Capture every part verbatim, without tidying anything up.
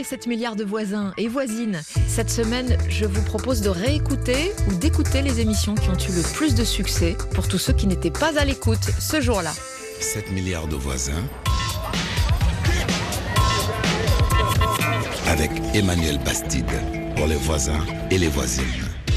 sept milliards de voisins et voisines. Cette semaine, je vous propose de réécouter ou d'écouter les émissions qui ont eu le plus de succès pour tous ceux qui n'étaient pas à l'écoute ce jour-là. sept milliards de voisins avec Emmanuel Bastide pour les voisins et les voisines.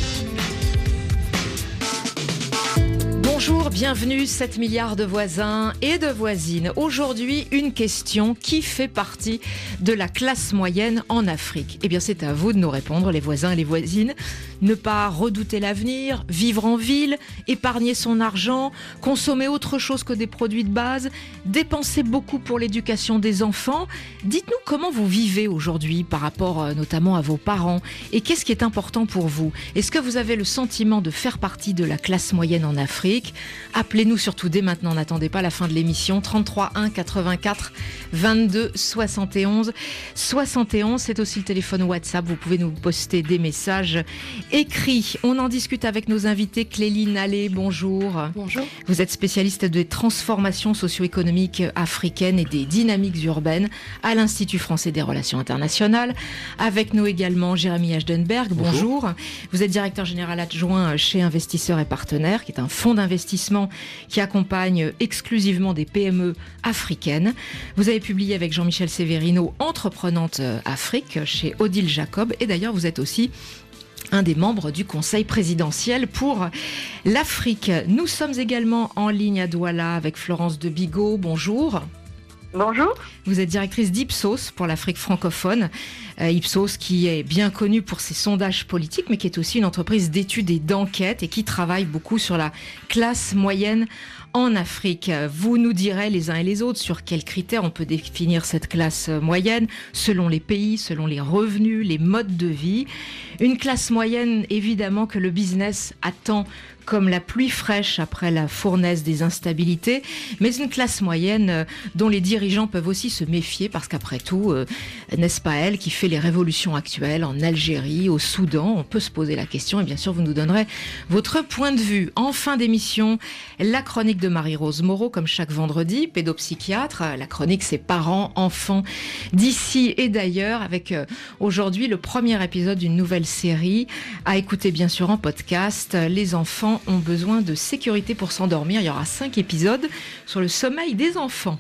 Bonjour, bienvenue, sept milliards de voisins et de voisines. Aujourd'hui, une question: qui fait partie de la classe moyenne en Afrique? Eh bien, c'est à vous de nous répondre, les voisins et les voisines. Ne pas redouter l'avenir, vivre en ville, épargner son argent, consommer autre chose que des produits de base, dépenser beaucoup pour l'éducation des enfants. Dites-nous comment vous vivez aujourd'hui par rapport euh, notamment à vos parents, et qu'est-ce qui est important pour vous? Est-ce que vous avez le sentiment de faire partie de la classe moyenne en Afrique? Appelez-nous surtout dès maintenant, n'attendez pas la fin de l'émission. trente-trois un quatre-vingt-quatre vingt-deux soixante et onze soixante et onze, c'est aussi le téléphone WhatsApp, vous pouvez nous poster des messages écrits. On en discute avec nos invités. Cléline Allais, bonjour. Bonjour. Vous êtes spécialiste des transformations socio-économiques africaines et des dynamiques urbaines à l'Institut français des relations internationales. Avec nous également Jérémy Ashdenberg, bonjour. bonjour. Vous êtes directeur général adjoint chez Investisseurs et Partenaires, qui est un fonds d'investissement qui accompagne exclusivement des P M E africaines. Vous avez publié avec Jean-Michel Severino Entreprenante Afrique chez Odile Jacob, et d'ailleurs vous êtes aussi un des membres du Conseil présidentiel pour l'Afrique. Nous sommes également en ligne à Douala avec Florence de Bigot. Bonjour. Bonjour. Vous êtes directrice d'Ipsos pour l'Afrique francophone. Euh, Ipsos qui est bien connu pour ses sondages politiques, mais qui est aussi une entreprise d'études et d'enquête et qui travaille beaucoup sur la classe moyenne en Afrique. Vous nous direz les uns et les autres sur quels critères on peut définir cette classe moyenne, selon les pays, selon les revenus, les modes de vie. Une classe moyenne, évidemment, que le business attend comme la pluie fraîche après la fournaise des instabilités, mais une classe moyenne dont les dirigeants peuvent aussi se méfier, parce qu'après tout, euh, n'est-ce pas elle qui fait les révolutions actuelles en Algérie, au Soudan? On peut se poser la question, et bien sûr vous nous donnerez votre point de vue. En fin d'émission, la chronique de Marie-Rose Moreau, comme chaque vendredi, pédopsychiatre. La chronique, c'est parents, enfants d'ici et d'ailleurs, avec euh, aujourd'hui le premier épisode d'une nouvelle série à écouter bien sûr en podcast. Les enfants ont besoin de sécurité pour s'endormir. Il y aura cinq épisodes sur le sommeil des enfants.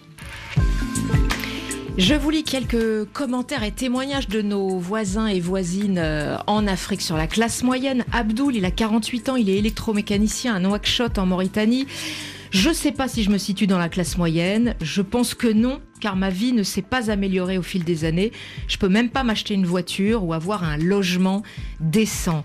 Je vous lis quelques commentaires et témoignages de nos voisins et voisines en Afrique sur la classe moyenne. Abdoul, il a quarante-huit ans, il est électromécanicien à Nouakchott en Mauritanie. Je ne sais pas si je me situe dans la classe moyenne. Je pense que non, car ma vie ne s'est pas améliorée au fil des années. Je peux même pas m'acheter une voiture ou avoir un logement décent.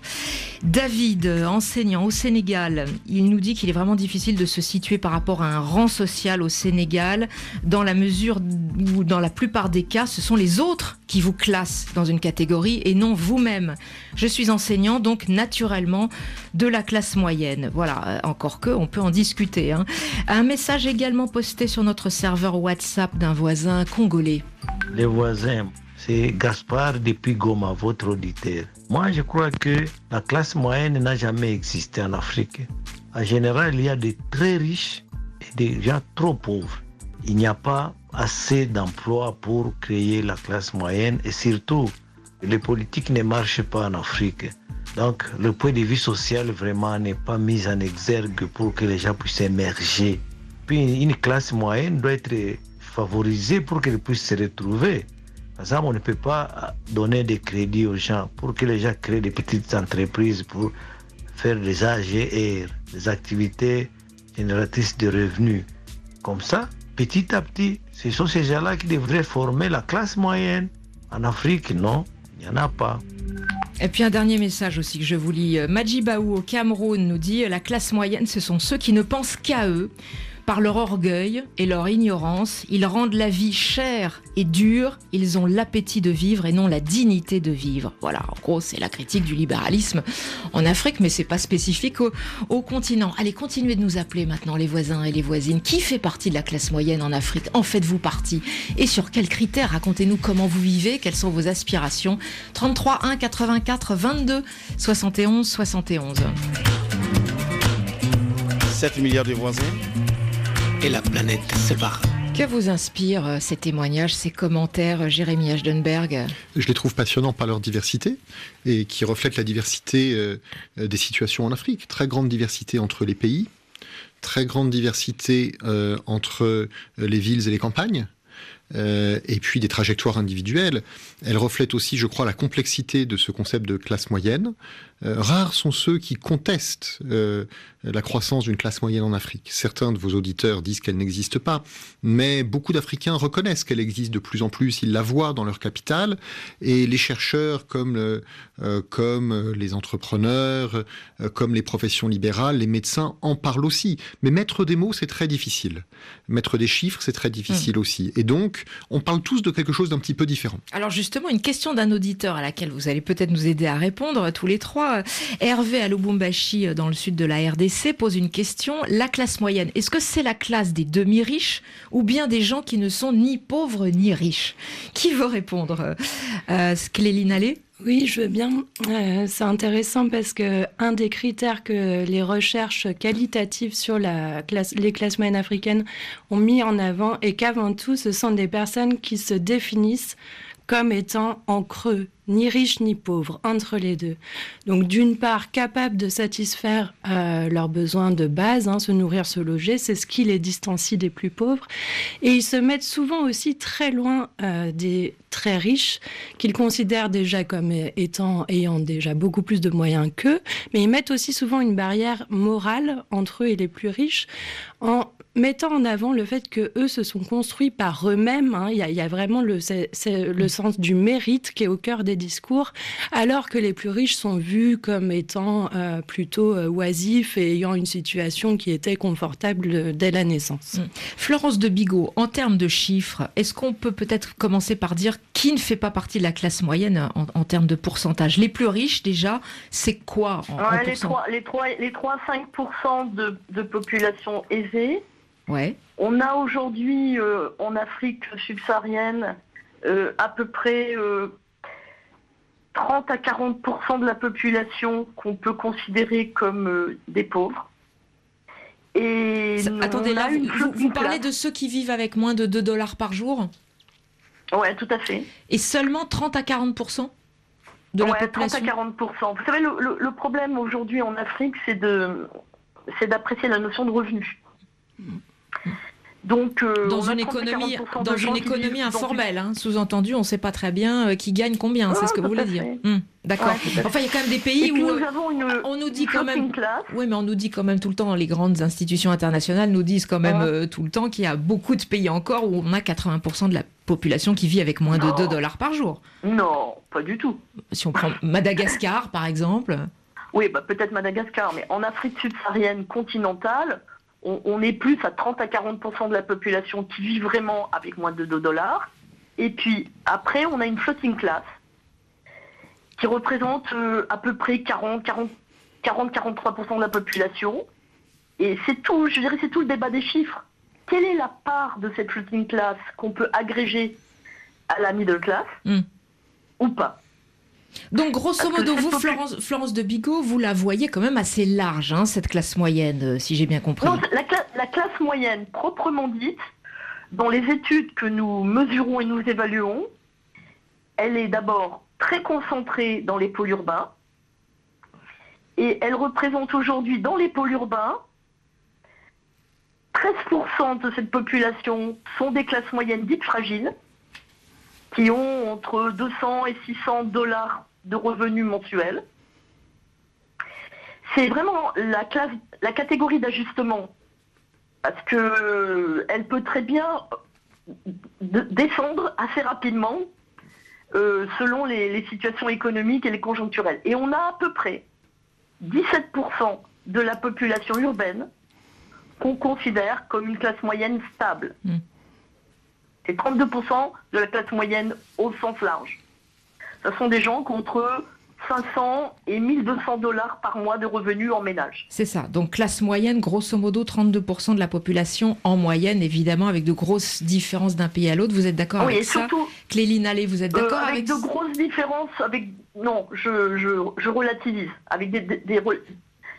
David, enseignant au Sénégal, il nous dit qu'il est vraiment difficile de se situer par rapport à un rang social au Sénégal, dans la mesure où, dans la plupart des cas, ce sont les autres qui vous classent dans une catégorie et non vous-même. Je suis enseignant, donc naturellement de la classe moyenne. Voilà, encore que, on peut en discuter, hein. Un message également posté sur notre serveur WhatsApp d'un voisin congolais. Les voisins, c'est Gaspard depuis Goma, votre auditeur. Moi, je crois que la classe moyenne n'a jamais existé en Afrique. En général, il y a des très riches et des gens trop pauvres. Il n'y a pas assez d'emplois pour créer la classe moyenne, et surtout, les politiques ne marchent pas en Afrique. Donc, le point de vue social vraiment n'est pas mis en exergue pour que les gens puissent émerger. Puis, une classe moyenne doit être favorisée pour qu'elle puisse se retrouver. Par exemple, on ne peut pas donner des crédits aux gens pour que les gens créent des petites entreprises pour faire des A G R, des activités génératrices de revenus. Comme ça, petit à petit, ce sont ces gens-là qui devraient former la classe moyenne. En Afrique, non, il n'y en a pas. Et puis un dernier message aussi que je vous lis. Madjibaou au Cameroun nous dit: la classe moyenne, ce sont ceux qui ne pensent qu'à eux. Par leur orgueil et leur ignorance, ils rendent la vie chère et dure. Ils ont l'appétit de vivre et non la dignité de vivre. Voilà, en gros, c'est la critique du libéralisme en Afrique, mais c'est pas spécifique au, au continent. Allez, continuez de nous appeler maintenant, les voisins et les voisines. Qui fait partie de la classe moyenne en Afrique? En faites-vous partie? Et sur quels critères? Racontez-nous comment vous vivez, quelles sont vos aspirations. trente-trois un quatre-vingt-quatre vingt-deux soixante et onze soixante et onze. sept milliards de voisins. Et la planète se barre. Que vous inspirent ces témoignages, ces commentaires, Jérémy Ashdenberg? Je les trouve passionnants par leur diversité et qui reflètent la diversité euh, des situations en Afrique. Très grande diversité entre les pays, très grande diversité euh, entre les villes et les campagnes. Euh, et puis des trajectoires individuelles. Elle reflète aussi, je crois, la complexité de ce concept de classe moyenne. Euh, rares sont ceux qui contestent euh, la croissance d'une classe moyenne en Afrique. Certains de vos auditeurs disent qu'elle n'existe pas, mais beaucoup d'Africains reconnaissent qu'elle existe de plus en plus. Ils la voient dans leur capitale, et les chercheurs, comme, le, euh, comme les entrepreneurs, euh, comme les professions libérales, les médecins en parlent aussi. Mais mettre des mots, c'est très difficile. Mettre des chiffres, c'est très difficile mmh. aussi. Et donc, on parle tous de quelque chose d'un petit peu différent. Alors justement, une question d'un auditeur à laquelle vous allez peut-être nous aider à répondre tous les trois. Hervé à Lubumbashi, dans le sud de la R D C, pose une question. La classe moyenne, est-ce que c'est la classe des demi-riches ou bien des gens qui ne sont ni pauvres ni riches? Qui veut répondre? euh, Cléline Allais? Oui, je veux bien. Euh, c'est intéressant parce que un des critères que les recherches qualitatives sur la classe, les classes moyennes africaines ont mis en avant est qu'avant tout, ce sont des personnes qui se définissent comme étant en creux, ni riches ni pauvres, entre les deux. Donc d'une part, capables de satisfaire euh, leurs besoins de base, hein, se nourrir, se loger, c'est ce qui les distancie des plus pauvres. Et ils se mettent souvent aussi très loin euh, des très riches, qu'ils considèrent déjà comme étant, ayant déjà beaucoup plus de moyens qu'eux, mais ils mettent aussi souvent une barrière morale entre eux et les plus riches, en mettant en avant le fait que eux se sont construits par eux-mêmes. Hein. Il y a, il y a vraiment le, c'est, c'est le sens du mérite qui est au cœur des discours, alors que les plus riches sont vus comme étant euh, plutôt euh, oisifs et ayant une situation qui était confortable dès la naissance. Mmh. Florence de Bigot, en termes de chiffres, est-ce qu'on peut peut-être commencer par dire qui ne fait pas partie de la classe moyenne en, en termes de pourcentage? Les plus riches, déjà, c'est quoi en, ouais, en les, trois, les, trois, les trois à cinq pour cent de, de population aisée. Ouais. On a aujourd'hui euh, en Afrique subsaharienne euh, à peu près euh, trente à quarante pour cent de la population qu'on peut considérer comme euh, des pauvres. Et Ça, attendez, là, une, vous, une vous parlez de ceux qui vivent avec moins de deux dollars par jour? Ouais, tout à fait. Et seulement trente à quarante pour cent de la ouais, population? trente à quarante pour cent. Vous savez, le, le, le problème aujourd'hui en Afrique, c'est de, c'est d'apprécier la notion de revenu. Donc, euh, dans une économie, dans une économie informelle, hein, sous-entendu, on ne sait pas très bien euh, qui gagne combien, ouais, c'est ce que vous voulez dire. Hum, D'accord. Ouais, enfin, il y a quand même des pays où nous avons une, on nous dit une quand même, classe. oui, mais on nous dit quand même tout le temps, les grandes institutions internationales nous disent quand même ouais. euh, tout le temps qu'il y a beaucoup de pays encore où on a quatre-vingts pour cent de la population qui vit avec moins non. de deux dollars par jour. Non, pas du tout. Si on prend Madagascar, par exemple. Oui, bah, peut-être Madagascar, mais en Afrique subsaharienne continentale, on, on est plus à trente à quarante pour cent de la population qui vit vraiment avec moins de deux dollars. Et puis après, on a une floating class qui représente euh, à peu près quarante à quarante-trois pour cent de la population. Et c'est tout, je dirais, c'est tout le débat des chiffres. Quelle est la part de cette floating class qu'on peut agréger à la middle class mm. ou pas? Donc, grosso modo, vous, Florence, Florence de Bigot, vous la voyez quand même assez large, hein, cette classe moyenne, si j'ai bien compris. Non, la, cla- la classe moyenne, proprement dite, dans les études que nous mesurons et nous évaluons, elle est d'abord très concentrée dans les pôles urbains, et elle représente aujourd'hui, dans les pôles urbains, treize pour cent de cette population sont des classes moyennes dites fragiles, qui ont entre deux cents et six cents dollars de revenus mensuels. C'est vraiment la, classe, la catégorie d'ajustement, parce qu'elle peut très bien descendre assez rapidement euh, selon les, les situations économiques et les conjoncturelles. Et on a à peu près dix-sept pour cent de la population urbaine qu'on considère comme une classe moyenne stable. Mmh. C'est trente-deux pour cent de la classe moyenne au sens large. Ce sont des gens qui ont entre cinq cents et mille deux cents dollars par mois de revenus en ménage. C'est ça. Donc classe moyenne, grosso modo, trente-deux pour cent de la population en moyenne, évidemment, avec de grosses différences d'un pays à l'autre. Vous êtes d'accord oui, avec et surtout, ça? Cléline Allais, vous êtes d'accord euh, avec ça? Avec de grosses différences, avec... Non, je, je, je relativise. Avec des... des, des...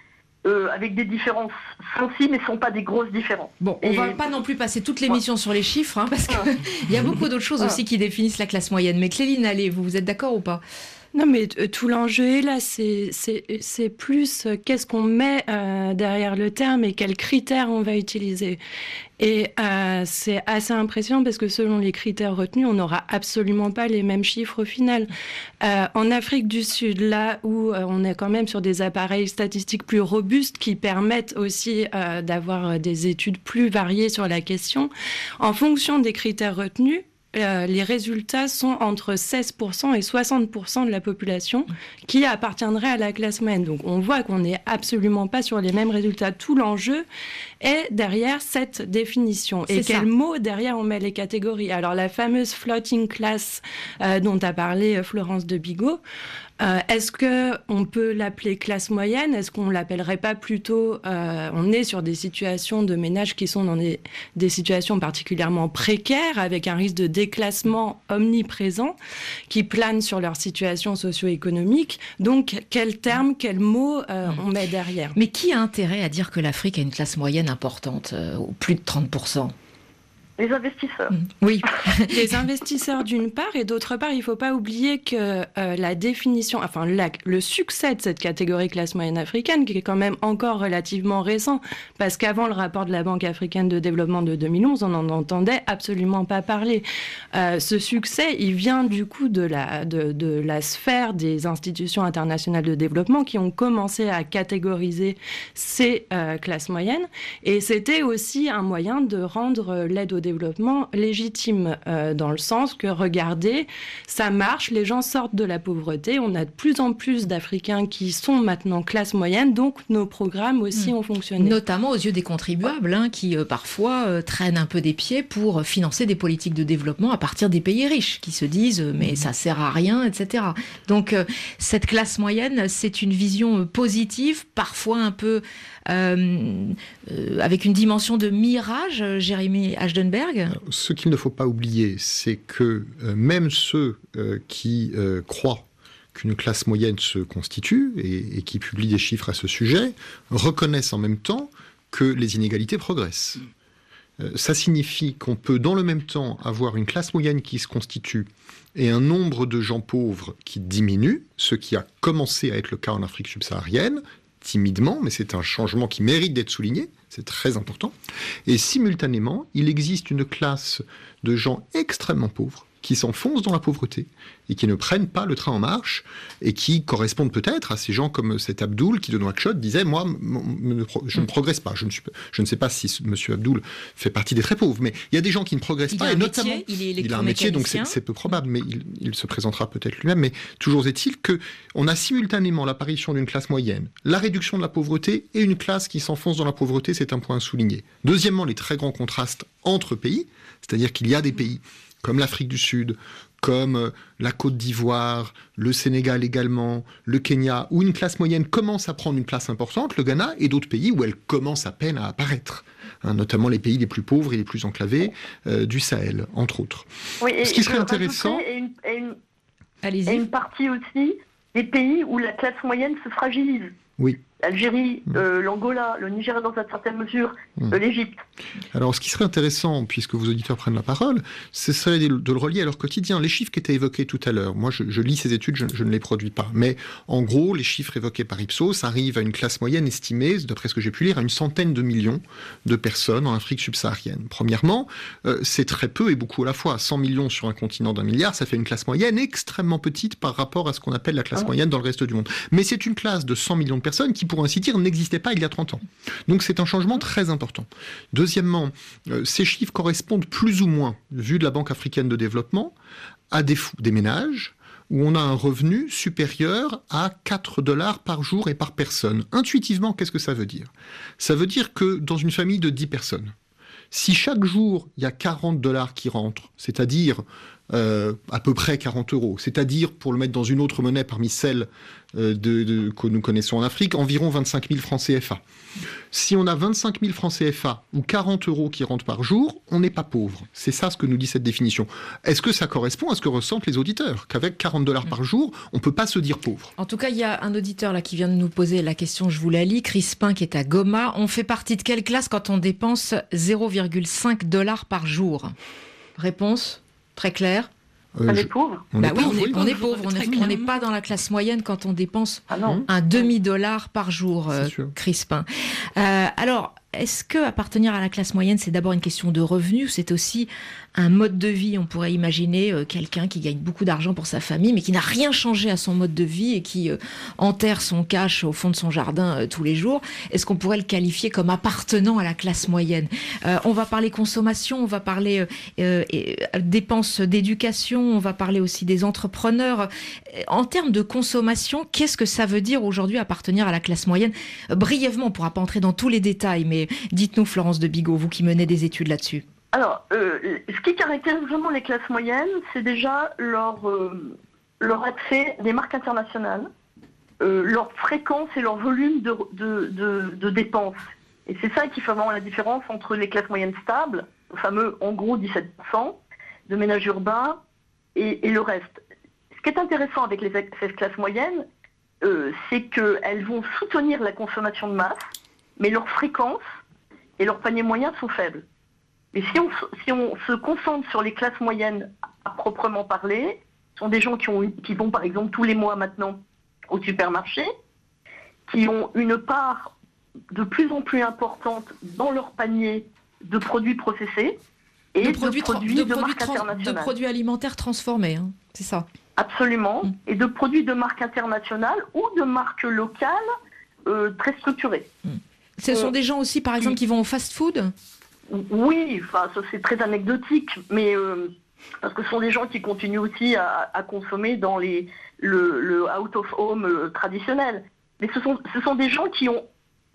euh, avec des différences sensibles, mais ce ne sont pas des grosses différences. Bon, on ne Et... va pas non plus passer toute l'émission ouais. sur les chiffres, hein, parce qu'il y a beaucoup d'autres choses aussi qui définissent la classe moyenne. Mais Cléline, allez, vous, vous êtes d'accord ou pas ? Non, mais tout l'enjeu est là, c'est, c'est, c'est plus euh, qu'est-ce qu'on met euh, derrière le terme et quels critères on va utiliser. Et euh, c'est assez impressionnant parce que selon les critères retenus, on n'aura absolument pas les mêmes chiffres au final. Euh, en Afrique du Sud, là où euh, on est quand même sur des appareils statistiques plus robustes qui permettent aussi euh, d'avoir des études plus variées sur la question, en fonction des critères retenus, Euh, les résultats sont entre seize pour cent et soixante pour cent de la population qui appartiendrait à la classe moyenne. Donc on voit qu'on n'est absolument pas sur les mêmes résultats. Tout l'enjeu est derrière cette définition. C'est et ça. quel mot derrière on met les catégories. Alors la fameuse floating class euh, dont a parlé Florence de Bigot, Euh, est-ce qu'on peut l'appeler classe moyenne ? Est-ce qu'on ne l'appellerait pas plutôt... Euh, on est sur des situations de ménages qui sont dans des, des situations particulièrement précaires, avec un risque de déclassement omniprésent, qui plane sur leur situation socio-économique. Donc, quel terme, quel mot euh, on met derrière ? Mais qui a intérêt à dire que l'Afrique a une classe moyenne importante, euh, plus de trente pour cent ? Les investisseurs. Oui. Les investisseurs d'une part, et d'autre part, il ne faut pas oublier que euh, la définition, enfin la, le succès de cette catégorie classe moyenne africaine, qui est quand même encore relativement récent, parce qu'avant le rapport de la Banque africaine de développement de deux mille onze, on n'en entendait absolument pas parler. Euh, ce succès, il vient du coup de la, de, de la sphère des institutions internationales de développement qui ont commencé à catégoriser ces euh, classes moyennes, et c'était aussi un moyen de rendre l'aide au développement légitime, euh, dans le sens que, regardez, ça marche, les gens sortent de la pauvreté, on a de plus en plus d'Africains qui sont maintenant classe moyenne, donc nos programmes aussi mmh. ont fonctionné. Notamment aux yeux des contribuables, hein, qui euh, parfois euh, traînent un peu des pieds pour financer des politiques de développement à partir des pays riches, qui se disent euh, mais ça sert à rien, et cetera. Donc euh, cette classe moyenne, c'est une vision euh, positive, parfois un peu euh, euh, avec une dimension de mirage, euh, Jérémy Aschenberg. Ce qu'il ne faut pas oublier, c'est que euh, même ceux euh, qui euh, croient qu'une classe moyenne se constitue et, et qui publient des chiffres à ce sujet, reconnaissent en même temps que les inégalités progressent. Euh, ça signifie qu'on peut dans le même temps avoir une classe moyenne qui se constitue et un nombre de gens pauvres qui diminue, ce qui a commencé à être le cas en Afrique subsaharienne, timidement, mais c'est un changement qui mérite d'être souligné, c'est très important. Et simultanément, il existe une classe de gens extrêmement pauvres qui s'enfoncent dans la pauvreté et qui ne prennent pas le train en marche et qui correspondent peut-être à ces gens comme cet Abdoul qui de Nouakchott disait « Moi, je ne progresse pas. » Je ne, suis, je ne sais pas si M. Abdoul fait partie des très pauvres, mais il y a des gens qui ne progressent il pas. A et un notamment, métier, il, est il a un métier, donc c'est, c'est peu probable, mais il, il se présentera peut-être lui-même. Mais toujours est-il qu'on a simultanément l'apparition d'une classe moyenne, la réduction de la pauvreté et une classe qui s'enfonce dans la pauvreté, c'est un point à souligner. Deuxièmement, les très grands contrastes entre pays, c'est-à-dire qu'il y a des pays comme l'Afrique du Sud, comme la Côte d'Ivoire, le Sénégal également, le Kenya, où une classe moyenne commence à prendre une place importante, le Ghana, et d'autres pays où elle commence à peine à apparaître, hein, notamment les pays les plus pauvres et les plus enclavés euh, du Sahel, entre autres. Oui, et Ce qui serait intéressant... Et une, et, une, Allez-y. et une partie aussi des pays où la classe moyenne se fragilise. Oui. L'Algérie, mmh. euh, l'Angola, le Nigeria dans une certaine mesure, mmh. euh, l'Égypte. Alors, ce qui serait intéressant, puisque vos auditeurs prennent la parole, ce serait de, de le relier à leur quotidien. Les chiffres qui étaient évoqués tout à l'heure, moi je, je lis ces études, je, je ne les produis pas, mais en gros, les chiffres évoqués par Ipsos arrivent à une classe moyenne estimée, d'après ce que j'ai pu lire, à une centaine de millions de personnes en Afrique subsaharienne. Premièrement, euh, c'est très peu et beaucoup à la fois. cent millions sur un continent d'un milliard, ça fait une classe moyenne extrêmement petite par rapport à ce qu'on appelle la classe ah. moyenne dans le reste du monde. Mais c'est une classe de cent millions de personnes qui, pour ainsi dire, n'existait pas il y a trente ans. Donc c'est un changement très important. Deuxièmement, euh, ces chiffres correspondent plus ou moins, vu de la Banque africaine de développement, à des, des ménages où on a un revenu supérieur à quatre dollars par jour et par personne. Intuitivement, qu'est-ce que ça veut dire ? Ça veut dire que dans une famille de dix personnes, si chaque jour il y a quarante dollars qui rentrent, c'est-à-dire euh, à peu près quarante euros. C'est-à-dire, pour le mettre dans une autre monnaie parmi celles euh, de, de, que nous connaissons en Afrique, environ vingt-cinq mille francs C F A. Si on a vingt-cinq mille francs C F A ou quarante euros qui rentrent par jour, on n'est pas pauvre. C'est ça ce que nous dit cette définition. Est-ce que ça correspond à ce que ressentent les auditeurs ? Qu'avec quarante dollars par jour, on ne peut pas se dire pauvre. En tout cas, il y a un auditeur là qui vient de nous poser la question, je vous la lis, Crispin qui est à Goma. On fait partie de quelle classe quand on dépense zéro virgule cinq dollars par jour ? Réponse très claire. Euh, on je... est pauvre. On bah est oui, pauvre, on est, oui. on est pauvre. On n'est pas dans la classe moyenne quand on dépense Ah non. un demi-dollar par jour, euh, C'est sûr. Crispin. Euh, alors, est-ce que appartenir à la classe moyenne, c'est d'abord une question de revenus, c'est aussi un mode de vie? On pourrait imaginer euh, quelqu'un qui gagne beaucoup d'argent pour sa famille, mais qui n'a rien changé à son mode de vie et qui euh, enterre son cash au fond de son jardin euh, tous les jours. Est-ce qu'on pourrait le qualifier comme appartenant à la classe moyenne? euh, On va parler consommation, on va parler euh, euh, dépenses d'éducation, on va parler aussi des entrepreneurs. En termes de consommation, qu'est-ce que ça veut dire aujourd'hui appartenir à la classe moyenne? euh, Brièvement, on ne pourra pas entrer dans tous les détails, mais dites-nous, Florence de Bigot, vous qui menez des études là-dessus. Alors, euh, ce qui caractérise vraiment les classes moyennes, c'est déjà leur, euh, leur accès des marques internationales, euh, leur fréquence et leur volume de, de, de, de dépenses. Et c'est ça qui fait vraiment la différence entre les classes moyennes stables, le fameux en gros dix-sept pour cent de ménages urbains, et, et le reste. Ce qui est intéressant avec les, ces classes moyennes, euh, c'est qu'elles vont soutenir la consommation de masse, mais leur fréquence et leur panier moyen sont faibles. Mais si on, si on se concentre sur les classes moyennes à proprement parler, ce sont des gens qui, ont, qui vont par exemple tous les mois maintenant au supermarché, qui ont une part de plus en plus importante dans leur panier de produits processés et de produits de, produits de, de produits marques trans, internationales. De produits alimentaires transformés, hein, c'est ça. Absolument. Mmh. Et de produits de marques internationales ou de marques locales euh, très structurées. Mmh. Ce sont euh, des gens aussi, par exemple, qui vont au fast-food ? Oui, enfin, ça, c'est très anecdotique, mais euh, parce que ce sont des gens qui continuent aussi à, à consommer dans les, le, le out-of-home euh, traditionnel. Mais ce sont, ce sont des gens qui ont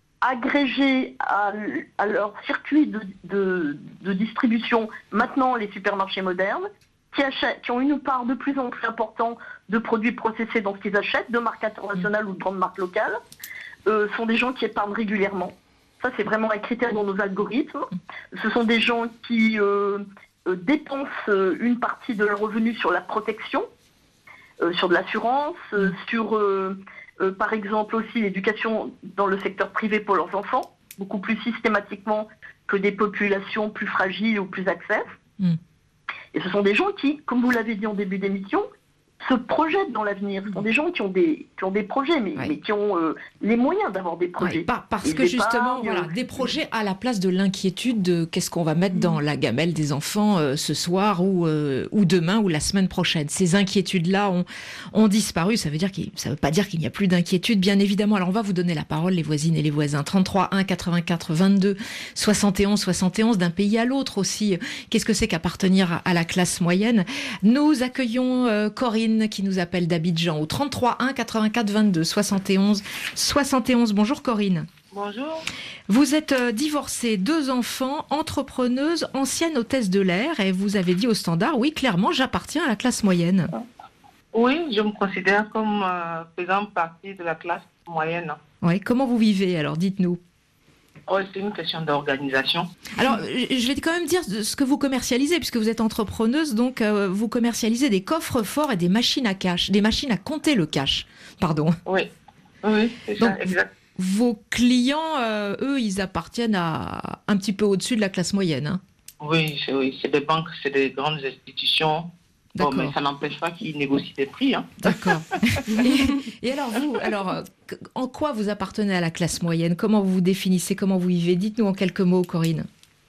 agrégé à, à leur circuit de, de, de distribution maintenant les supermarchés modernes, qui, achètent, qui ont une part de plus en plus importante de produits processés dans ce qu'ils achètent, de marques internationales mmh. ou de grandes marques locales. Euh, sont des gens qui épargnent régulièrement. Ça, c'est vraiment un critère dans nos algorithmes. Ce sont des gens qui euh, euh, dépensent euh, une partie de leurs revenus sur la protection, euh, sur de l'assurance, euh, sur, euh, euh, par exemple, aussi l'éducation dans le secteur privé pour leurs enfants, beaucoup plus systématiquement que des populations plus fragiles ou plus accès. Mm. Et ce sont des gens qui, comme vous l'avez dit en début d'émission, se projettent dans l'avenir. Ce sont des gens qui ont des, qui ont des projets, mais, ouais. mais qui ont euh, les moyens d'avoir des projets. Ouais, par, parce que justement, voilà, des projets à la place de l'inquiétude de qu'est-ce qu'on va mettre mmh. dans la gamelle des enfants euh, ce soir ou, euh, ou demain ou la semaine prochaine. Ces inquiétudes-là ont, ont disparu. Ça veut dire qu'il, ça veut pas dire qu'il n'y a plus d'inquiétude, bien évidemment. Alors on va vous donner la parole, les voisines et les voisins. trente-trois un quatre-vingt-quatre vingt-deux soixante et onze soixante et onze, d'un pays à l'autre aussi. Qu'est-ce que c'est qu'appartenir à la classe moyenne? Nous accueillons euh, Corinne qui nous appelle d'Abidjan au trente-trois un quatre-vingt-quatre vingt-deux soixante et onze soixante et onze. Bonjour Corinne. Bonjour. Vous êtes euh, divorcée, deux enfants, entrepreneuse, ancienne hôtesse de l'air et vous avez dit au Standard, oui, clairement, j'appartiens à la classe moyenne. Oui, je me considère comme euh, faisant partie de la classe moyenne. Oui, comment vous vivez alors? Dites-nous. Oh, c'est une question d'organisation. Alors, je vais quand même dire ce que vous commercialisez, puisque vous êtes entrepreneuse, donc euh, vous commercialisez des coffres forts et des machines à cash, des machines à compter le cash, pardon. Oui, oui, c'est donc, ça, exact. Vos clients, euh, eux, ils appartiennent à un petit peu au-dessus de la classe moyenne. Hein. Oui, c'est, oui, c'est des banques, c'est des grandes institutions. Bon, mais ça n'empêche pas qu'ils négocient des prix. Hein. D'accord. et, et alors vous, alors, en quoi vous appartenez à la classe moyenne? Comment vous vous définissez? Comment vous vivez? Dites-nous en quelques mots, Corinne.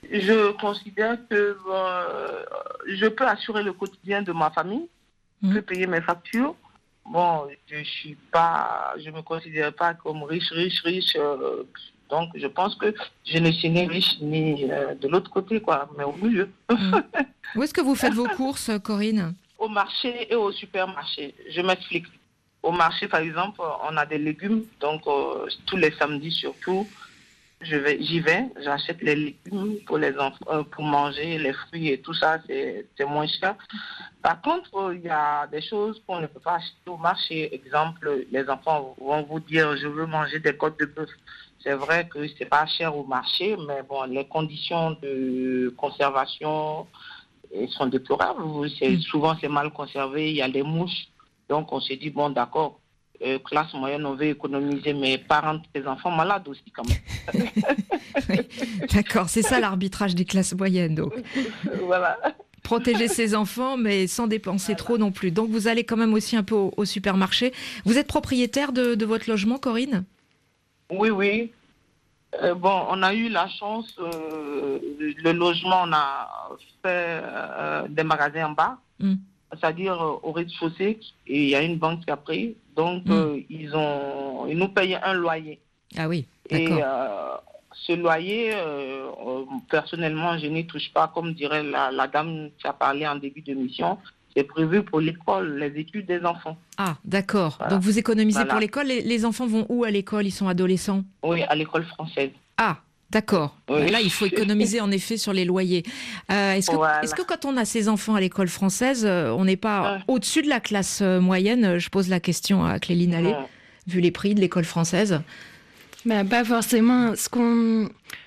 Je considère que euh, je peux assurer le quotidien de ma famille, mmh. je peux payer mes factures. Bon, je suis pas, je me considère pas comme riche, riche, riche. Euh, donc, je pense que je ne suis ni riche ni euh, de l'autre côté, quoi, mais au milieu. Mmh. Où est-ce que vous faites vos courses, Corinne? Au marché et au supermarché. Je m'explique. Au marché, par exemple, on a des légumes, donc euh, tous les samedis surtout, je vais, j'y vais, j'achète les légumes pour les enfants, pour manger, les fruits et tout ça, c'est, c'est moins cher. Par contre, il y a des choses qu'on ne peut pas acheter au marché. Exemple, les enfants vont vous dire, je veux manger des côtes de bœuf. C'est vrai que c'est pas cher au marché, mais bon, les conditions de conservation sont déplorables. C'est, souvent, c'est mal conservé, il y a des mouches. Donc, on se dit, bon, d'accord, euh, classe moyenne, on veut économiser, mais pas rendre les enfants malades aussi, quand même. Oui, d'accord, c'est ça l'arbitrage des classes moyennes, donc. Voilà. Protéger ses enfants, mais sans dépenser trop non plus. Donc, vous allez quand même aussi un peu au, au supermarché. Vous êtes propriétaire de, de votre logement, Corinne ? Oui, oui. Euh, bon, on a eu la chance, euh, le logement, on a fait euh, des magasins en bas, mm. c'est-à-dire euh, au rez-de-chaussée, et il y a une banque qui a pris. Donc, mm. euh, ils, ont, ils nous payaient un loyer. Ah oui, d'accord. Et euh, ce loyer, euh, euh, personnellement, je n'y touche pas, comme dirait la, la dame qui a parlé en début d'émission. C'est prévu pour l'école, les études des enfants. Ah, d'accord. Voilà. Donc, vous économisez Voilà. pour l'école. Les, les enfants vont où à l'école ? Ils sont adolescents ? Oui, à l'école française. Ah, d'accord. Oui. Là, il faut économiser en effet sur les loyers. Euh, est-ce que, Voilà. est-ce que quand on a ses enfants à l'école française, on n'est pas ouais. au-dessus de la classe moyenne ? Je pose la question à Cléline Allais, ouais. vu les prix de l'école française. Bah, pas forcément. Ce qu'on...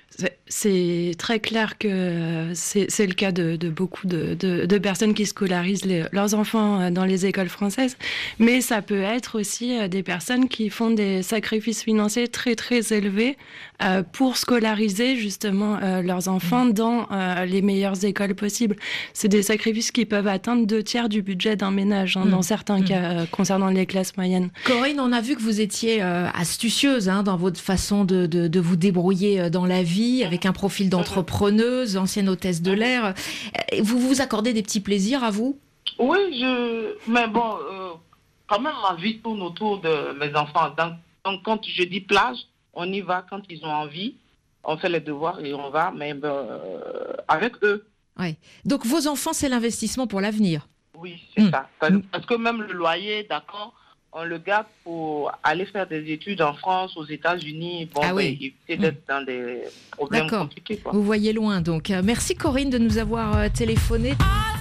C'est très clair que c'est, c'est le cas de, de beaucoup de, de, de personnes qui scolarisent les, leurs enfants dans les écoles françaises, mais ça peut être aussi des personnes qui font des sacrifices financiers très très élevés euh, pour scolariser justement euh, leurs enfants dans euh, les meilleures écoles possibles. C'est des sacrifices qui peuvent atteindre deux tiers du budget d'un ménage, hein, mmh. dans certains mmh. cas euh, concernant les classes moyennes. Corinne, on a vu que vous étiez euh, astucieuse hein, dans votre façon de, de, de vous débrouiller dans la vie, avec un profil d'entrepreneuse, ancienne hôtesse de l'air. Vous vous accordez des petits plaisirs à vous ? Oui, je... mais bon, euh, quand même, ma vie tourne autour de mes enfants. Donc, donc, quand je dis plage, on y va quand ils ont envie. On fait les devoirs et on va, mais ben, euh, avec eux. Ouais. Donc, vos enfants, c'est l'investissement pour l'avenir ? Oui, c'est mmh. ça. Parce, parce que même le loyer, d'accord, on le garde pour aller faire des études en France, aux États-Unis. Bon, ah oui. ben, éviter d'être mmh. dans des problèmes D'accord. compliqués. Quoi. Vous voyez loin, donc. Euh, merci Corinne de nous avoir euh, téléphoné.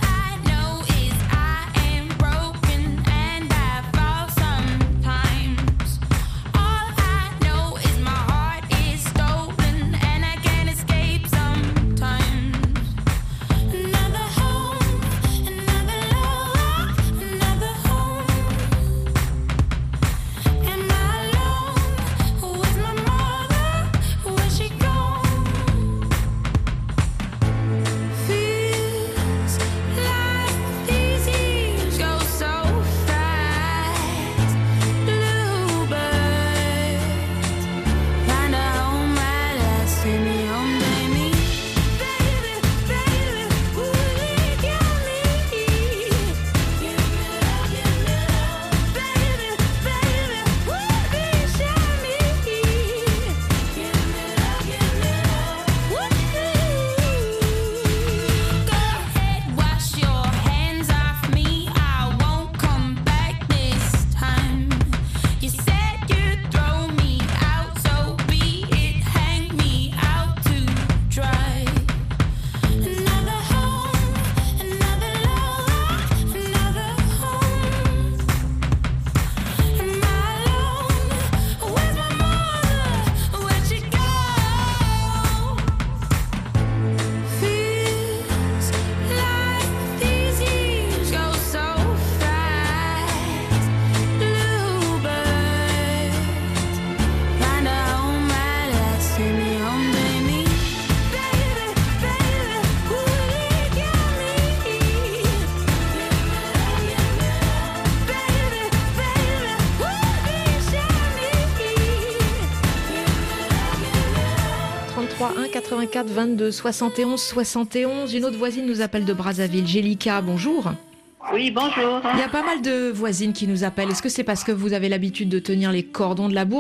quatre-vingt-quatre vingt-deux soixante et onze soixante et onze. Une autre voisine nous appelle de Brazzaville. Jélika, bonjour. Oui, bonjour. Il y a pas mal de voisines qui nous appellent. Est-ce que c'est parce que vous avez l'habitude de tenir les cordons de la bourse ?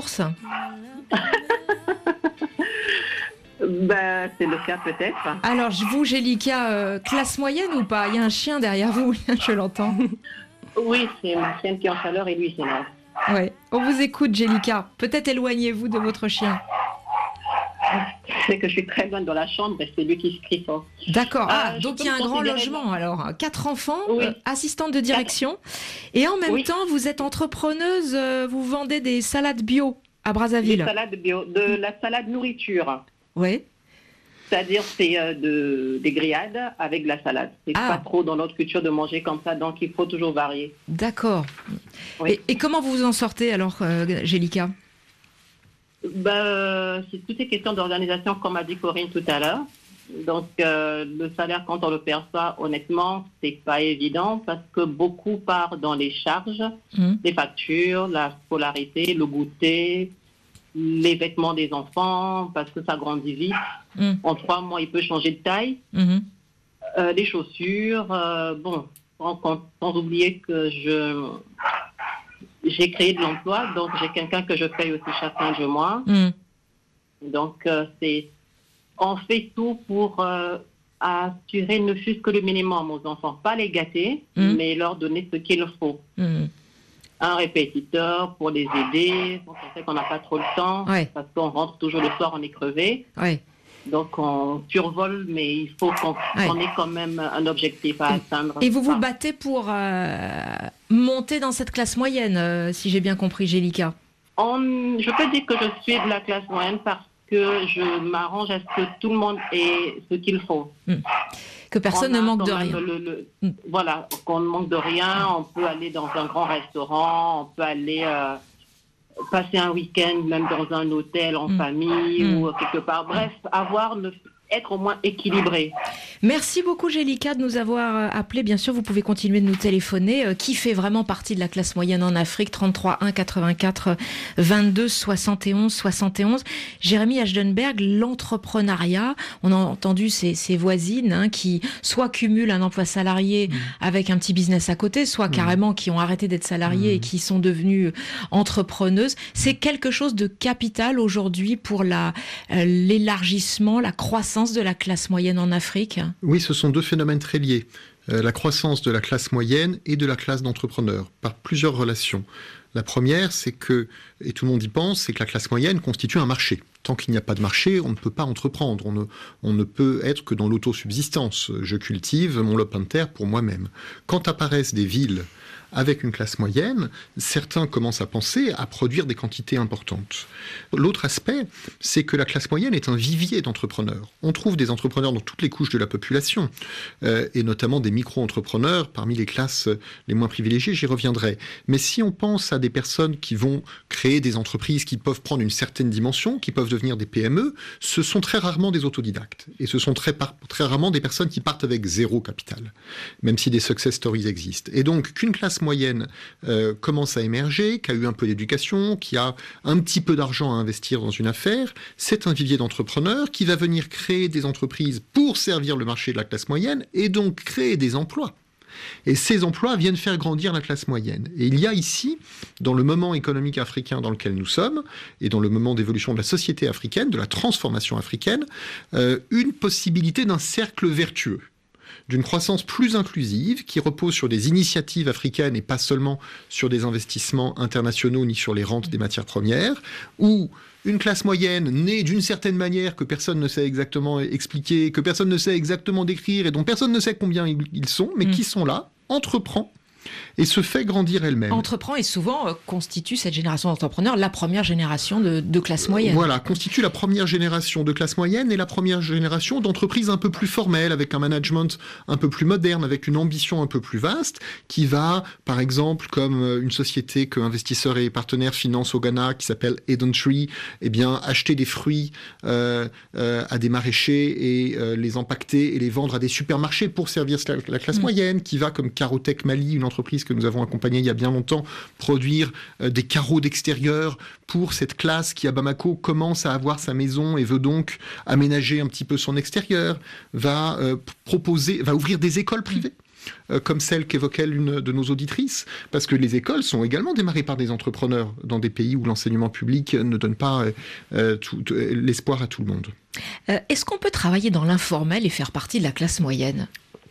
Ben, c'est le cas peut-être. Alors, vous, Jélika, euh, classe moyenne ou pas ? Il y a un chien derrière vous, je l'entends. Oui, c'est ma chienne qui est en chaleur et lui, c'est là. Ouais. On vous écoute, Jélika. Peut-être éloignez-vous de votre chien. C'est que je suis très loin dans la chambre et c'est lui qui se crie fort. D'accord. Ah, Euh, donc je il y a peux un me grand considérer- logement alors. Quatre enfants, Oui. euh, assistante de direction. Et en même Oui. temps, vous êtes entrepreneuse, euh, vous vendez des salades bio à Des Brazzaville. salades bio, de la salade nourriture. Oui. C'est-à-dire, c'est euh, de, des grillades avec de la salade. C'est Ah. pas trop dans notre culture de manger comme ça, donc il faut toujours varier. D'accord. Oui. Et, et comment vous vous en sortez alors, euh, Gélika? Ben, c'est toutes ces questions d'organisation, comme a dit Corinne tout à l'heure. Donc, euh, le salaire, quand on le perçoit, honnêtement, c'est pas évident parce que beaucoup part dans les charges, Mmh. les factures, la scolarité, le goûter, les vêtements des enfants, parce que ça grandit vite. Mmh. En trois mois, il peut changer de taille. Mmh. Euh, les chaussures, euh, bon, sans, sans- sans oublier que je j'ai créé de l'emploi, donc j'ai quelqu'un que je paye aussi chaque fin de mois. Mmh. Donc, euh, c'est, on fait tout pour euh, assurer ne fût-ce que le minimum aux enfants. Pas les gâter, Mm. mais leur donner ce qu'il faut. Mmh. Un répétiteur pour les aider, quand on sait qu'on n'a pas trop le temps, Ouais. parce qu'on rentre toujours le soir, on est crevé. Ouais. Donc, on survole, mais il faut qu'on, Ouais. qu'on ait quand même un objectif à atteindre. Et vous vous Par- battez pour euh, monter dans cette classe moyenne, euh, si j'ai bien compris, Gélika. On- je peux dire que je suis de la classe moyenne parce que je m'arrange à ce que tout le monde ait ce qu'il faut. Que personne On ne a manque quand de même rien. le- le- Mm. Voilà, qu'on ne manque de rien. On peut aller dans un grand restaurant, on peut aller euh, passer un week-end même dans un hôtel en Mm. famille Mm. ou quelque part. Bref, avoir le, être au moins équilibré. Merci beaucoup, Gélika, de nous avoir euh, appelé. Bien sûr, vous pouvez continuer de nous téléphoner. Euh, qui fait vraiment partie de la classe moyenne en Afrique? trente-trois un quatre-vingt-quatre vingt-deux soixante et onze soixante et onze. Jérémy Ashdenberg, l'entrepreneuriat. On a entendu ses, ses voisines hein, qui soit cumulent un emploi salarié Mmh. avec un petit business à côté, soit carrément qui ont arrêté d'être salariés Mmh. et qui sont devenues entrepreneuses. C'est quelque chose de capital aujourd'hui pour la, euh, l'élargissement, la croissance de la classe moyenne en Afrique. Oui, ce sont deux phénomènes très liés. Euh, la croissance de la classe moyenne et de la classe d'entrepreneurs, par plusieurs relations. La première, c'est que, et tout le monde y pense, c'est que la classe moyenne constitue un marché. Tant qu'il n'y a pas de marché, on ne peut pas entreprendre. On ne, on ne peut être que dans l'autosubsistance. Je cultive mon lopin de terre pour moi-même. Quand apparaissent des villes avec une classe moyenne, certains commencent à penser à produire des quantités importantes. L'autre aspect, c'est que la classe moyenne est un vivier d'entrepreneurs. On trouve des entrepreneurs dans toutes les couches de la population, euh, et notamment des micro-entrepreneurs parmi les classes les moins privilégiées, j'y reviendrai. Mais si on pense à des personnes qui vont créer des entreprises qui peuvent prendre une certaine dimension, qui peuvent devenir des P M E, ce sont très rarement des autodidactes. Et ce sont très, par- très rarement des personnes qui partent avec zéro capital, même si des success stories existent. Et donc, qu'une classe moyenne euh, commence à émerger, qui a eu un peu d'éducation, qui a un petit peu d'argent à investir dans une affaire, c'est un vivier d'entrepreneurs qui va venir créer des entreprises pour servir le marché de la classe moyenne et donc créer des emplois. Et ces emplois viennent faire grandir la classe moyenne. Et il y a ici, dans le moment économique africain dans lequel nous sommes, et dans le moment d'évolution de la société africaine, de la transformation africaine, euh, une possibilité d'un cercle vertueux, d'une croissance plus inclusive qui repose sur des initiatives africaines et pas seulement sur des investissements internationaux ni sur les rentes des matières premières, où une classe moyenne née d'une certaine manière que personne ne sait exactement expliquer, que personne ne sait exactement décrire et dont personne ne sait combien ils sont, mais Mm. qui sont là, entreprend et se fait grandir elle-même. Entreprend et souvent euh, constitue cette génération d'entrepreneurs la première génération de, de classe moyenne. Voilà, constitue la première génération de classe moyenne et la première génération d'entreprises un peu plus formelles, avec un management un peu plus moderne, avec une ambition un peu plus vaste, qui va, par exemple, comme une société que investisseurs et partenaires financent au Ghana, qui s'appelle Eden Tree, eh bien, acheter des fruits euh, euh, à des maraîchers et euh, les empaqueter et les vendre à des supermarchés pour servir la, la classe Mm. moyenne, qui va, comme Carotech Mali, une entreprise que nous avons accompagnée il y a bien longtemps, produire euh, des carreaux d'extérieur pour cette classe qui, à Bamako, commence à avoir sa maison et veut donc aménager un petit peu son extérieur, va euh, proposer, va ouvrir des écoles privées. Euh, comme celle qu'évoquait l'une de nos auditrices, parce que les écoles sont également démarrées par des entrepreneurs dans des pays où l'enseignement public ne donne pas euh, euh, tout, tout, l'espoir à tout le monde. Euh, est-ce qu'on peut travailler dans l'informel et faire partie de la classe moyenne ?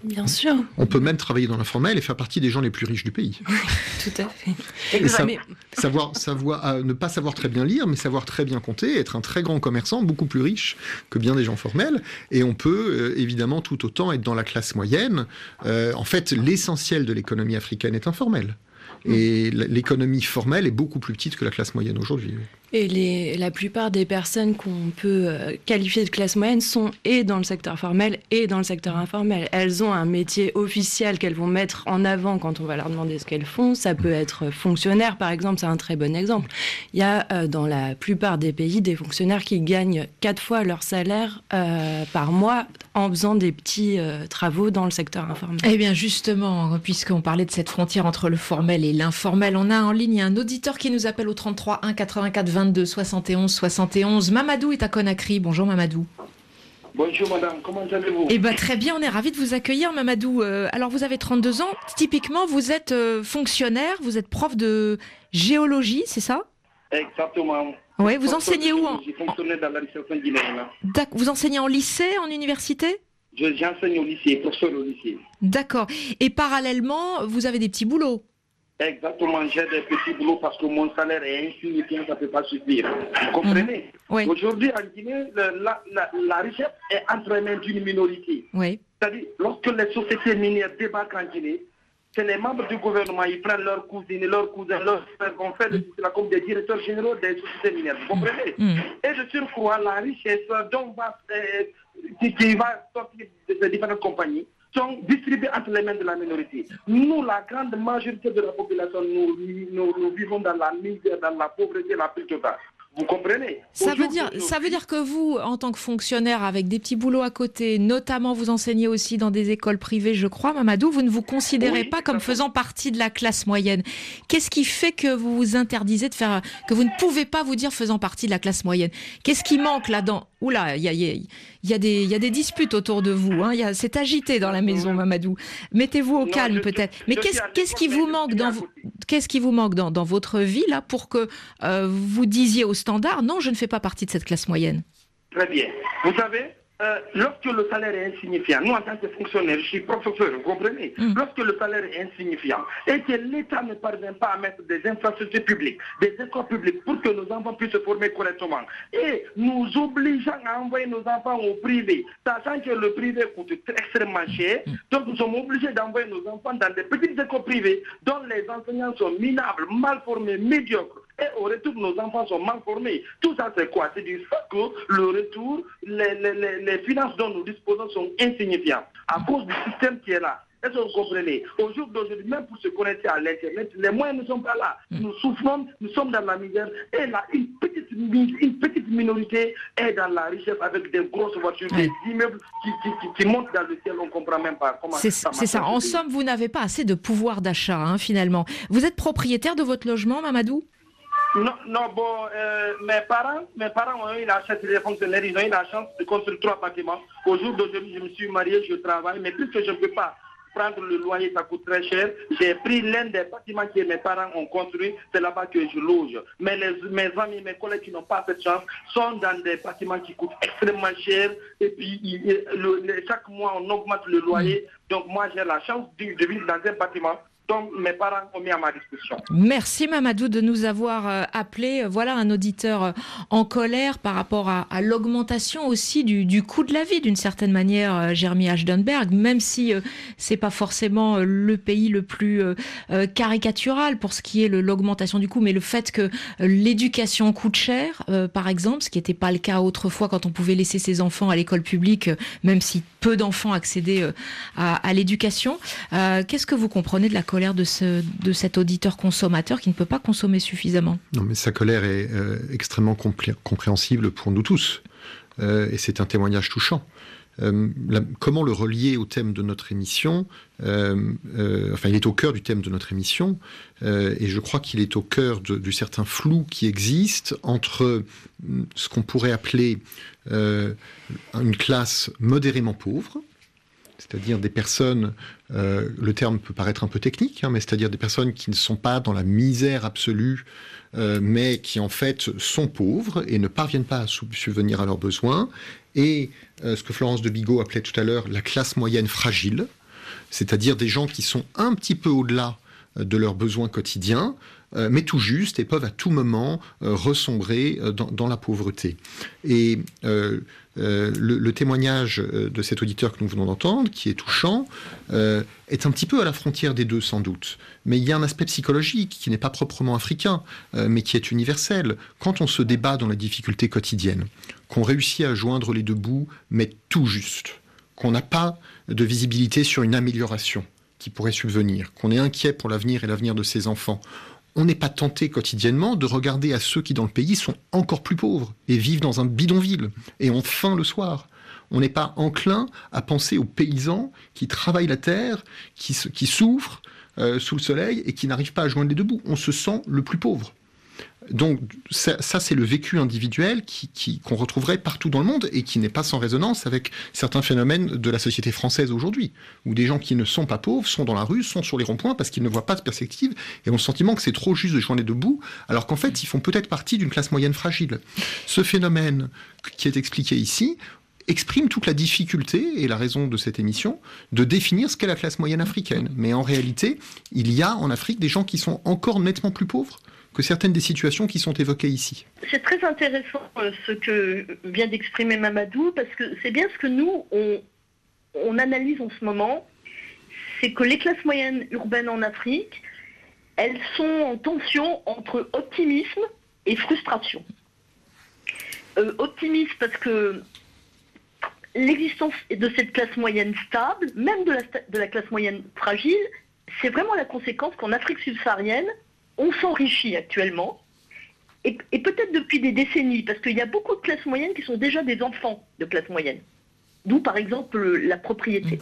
Bien sûr. On peut même travailler dans l'informel et faire partie des gens les plus riches du pays. Oui, tout à fait. Et sa- savoir, savoir, euh, ne pas savoir très bien lire, mais savoir très bien compter, être un très grand commerçant, beaucoup plus riche que bien des gens formels. Et on peut euh, évidemment tout autant être dans la classe moyenne. Euh, en fait, l'essentiel de l'économie africaine est informel. Et l'économie formelle est beaucoup plus petite que la classe moyenne aujourd'hui. Et les, la plupart des personnes qu'on peut euh, qualifier de classe moyenne sont et dans le secteur formel et dans le secteur informel. Elles ont un métier officiel qu'elles vont mettre en avant quand on va leur demander ce qu'elles font. Ça peut être fonctionnaire, par exemple, c'est un très bon exemple. Il y a euh, dans la plupart des pays des fonctionnaires qui gagnent quatre fois leur salaire euh, par mois en faisant des petits euh, travaux dans le secteur informel. Eh bien justement, puisqu'on parlait de cette frontière entre le formel et l'informel, on a en ligne un auditeur qui nous appelle au trente-trois un quatre-vingt-quatre vingt-deux soixante et onze soixante et onze. Mamadou est à Conakry. Bonjour Mamadou. Bonjour madame, comment allez-vous? Eh bien très bien, on est ravis de vous accueillir Mamadou. Euh, alors vous avez trente-deux ans, typiquement vous êtes euh, fonctionnaire, vous êtes prof de géologie, c'est ça? Exactement. Oui, vous enseignez où en... J'ai fonctionné dans l'administration guinéenne. D'accord. Vous enseignez en lycée, en université? Je- J'enseigne au lycée, professeur au lycée. D'accord. Et parallèlement, vous avez des petits boulots? Exactement, j'ai des petits boulots parce que mon salaire est insignifiant, ça ne peut pas suffire. Vous comprenez? Mmh. Oui. Aujourd'hui, en Guinée, le- la, la, la richesse est entre les mains d'une minorité. Oui. C'est-à-dire, lorsque les sociétés minières débarquent en Guinée, c'est les membres du gouvernement, ils prennent leurs cousines, leurs cousins, leurs frères, qu'on fait de cela comme des directeurs généraux des sociétés minières. Vous comprenez? Mmh. Et de surcroît, la richesse dont va, euh, qui, qui va sortir de ces différentes compagnies sont distribuées entre les mains de la minorité. Nous, la grande majorité de la population, nous, nous, nous vivons dans la misère, dans la pauvreté la plus totale. Vous comprenez? Ça veut, dire, ça veut dire que vous, en tant que fonctionnaire avec des petits boulots à côté, notamment vous enseignez aussi dans des écoles privées, je crois, Mamadou, vous ne vous considérez Oui, pas comme faisant partie de la classe moyenne. Qu'est-ce qui fait que vous vous interdisez de faire, que vous ne pouvez pas vous dire faisant partie de la classe moyenne? Qu'est-ce qui manque là-dedans? Oula, il y a, y, a, y, a des, y a des disputes autour de vous, hein. Y a, c'est agité dans la maison, Mamadou. Mettez-vous au Non, calme je- peut-être. je- Mais je qu'est-ce, suis à qu'est-ce qui l'école, vous mais je manque suis dans à vous, côté. qu'est-ce qui vous manque dans, dans votre vie là pour que euh, vous disiez au standard non, je ne fais pas partie de cette classe moyenne? Très bien. Vous savez, euh, lorsque le salaire est insignifiant, nous en tant que fonctionnaires, je suis professeur, vous comprenez? Mm. Lorsque le salaire est insignifiant et que l'État ne parvient pas à mettre des infrastructures publiques, des écoles publiques pour que nos enfants puissent se former correctement et nous obligeant à envoyer nos enfants au privé, sachant que le privé coûte extrêmement cher, donc nous sommes obligés d'envoyer nos enfants dans des petites écoles privées dont les enseignants sont minables, mal formés, médiocres. Et au retour, nos enfants sont mal formés. Tout ça, c'est quoi? C'est du fait que le retour, les, les, les, les finances dont nous disposons sont insignifiantes à cause du système qui est là. Est-ce que vous comprenez? Au jour d'aujourd'hui, même pour se connecter à l'Internet, les moyens ne sont pas là. Nous souffrons, nous sommes dans la misère. Et là, une petite, une petite minorité est dans la richesse avec des grosses voitures, Ouais. des immeubles qui, qui, qui, qui montent dans le ciel. On ne comprend même pas comment C'est, ça c'est ça. marche. En somme, vous n'avez pas assez de pouvoir d'achat, hein, finalement. Vous êtes propriétaire de votre logement, Mamadou? Non, non, bon, euh, mes parents, mes parents ont eu la chance, les fonctionnaires, ils ont eu la chance de construire trois bâtiments. Au jour d'aujourd'hui, je me suis marié, je travaille, mais puisque je ne peux pas prendre le loyer, ça coûte très cher, j'ai pris l'un des bâtiments que mes parents ont construit, c'est là-bas que je loge. Mais les, mes amis, mes collègues qui n'ont pas cette chance sont dans des bâtiments qui coûtent extrêmement cher, et puis il, le, le, chaque mois on augmente le loyer. Donc moi j'ai la chance de, de vivre dans un bâtiment dont mes parents ont mis à ma disposition. Merci Mamadou de nous avoir euh, appelé. Voilà un auditeur euh, en colère par rapport à, à l'augmentation aussi du, du coût de la vie d'une certaine manière, euh, Jeremy Ashdenberg, même si euh, c'est pas forcément euh, le pays le plus euh, euh, caricatural pour ce qui est le, l'augmentation du coût, mais le fait que euh, l'éducation coûte cher, euh, par exemple, ce qui n'était pas le cas autrefois quand on pouvait laisser ses enfants à l'école publique, euh, même si peu d'enfants accédaient euh, à, à l'éducation. Euh, qu'est-ce que vous comprenez de la colère de, ce, de cet auditeur consommateur qui ne peut pas consommer suffisamment? Non, mais sa colère est euh, extrêmement complé- compréhensible pour nous tous. Euh, et c'est un témoignage touchant. Euh, la, comment le relier au thème de notre émission euh, euh, Enfin, il est au cœur du thème de notre émission. Euh, et je crois qu'il est au cœur de, du certain flou qui existe entre ce qu'on pourrait appeler euh, une classe modérément pauvre, c'est-à-dire des personnes, euh, le terme peut paraître un peu technique, hein, mais c'est-à-dire des personnes qui ne sont pas dans la misère absolue, euh, mais qui en fait sont pauvres et ne parviennent pas à subvenir à leurs besoins, et euh, ce que Florence de Bigot appelait tout à l'heure la classe moyenne fragile, c'est-à-dire des gens qui sont un petit peu au-delà de leurs besoins quotidiens, euh, mais tout juste, et peuvent à tout moment euh, ressombrer euh, dans, dans la pauvreté. Et euh, euh, le, le témoignage de cet auditeur que nous venons d'entendre, qui est touchant, euh, est un petit peu à la frontière des deux, sans doute. Mais il y a un aspect psychologique qui n'est pas proprement africain, euh, mais qui est universel. Quand on se débat dans la difficulté quotidienne, qu'on réussit à joindre les deux bouts, mais tout juste, qu'on n'a pas de visibilité sur une amélioration qui pourrait subvenir, qu'on est inquiet pour l'avenir et l'avenir de ses enfants, on n'est pas tenté quotidiennement de regarder à ceux qui dans le pays sont encore plus pauvres et vivent dans un bidonville et ont faim le soir. On n'est pas enclin à penser aux paysans qui travaillent la terre, qui, qui souffrent euh, sous le soleil et qui n'arrivent pas à joindre les deux bouts. On se sent le plus pauvre. Donc ça, ça c'est le vécu individuel qui, qui, qu'on retrouverait partout dans le monde et qui n'est pas sans résonance avec certains phénomènes de la société française aujourd'hui, où des gens qui ne sont pas pauvres sont dans la rue, sont sur les ronds-points parce qu'ils ne voient pas de perspective et ont le sentiment que c'est trop juste de joindre les deux bouts, alors qu'en fait ils font peut-être partie d'une classe moyenne fragile. Ce phénomène qui est expliqué ici exprime toute la difficulté et la raison de cette émission de définir ce qu'est la classe moyenne africaine. Mais en réalité, il y a en Afrique des gens qui sont encore nettement plus pauvres que certaines des situations qui sont évoquées ici. C'est très intéressant euh, ce que vient d'exprimer Mamadou, parce que c'est bien ce que nous, on, on analyse en ce moment, c'est que les classes moyennes urbaines en Afrique, elles sont en tension entre optimisme et frustration. Euh, optimisme parce que l'existence de cette classe moyenne stable, même de la, de la classe moyenne fragile, c'est vraiment la conséquence qu'en Afrique subsaharienne, on s'enrichit actuellement, et, et peut-être depuis des décennies, parce qu'il y a beaucoup de classes moyennes qui sont déjà des enfants de classe moyenne, d'où par exemple la propriété.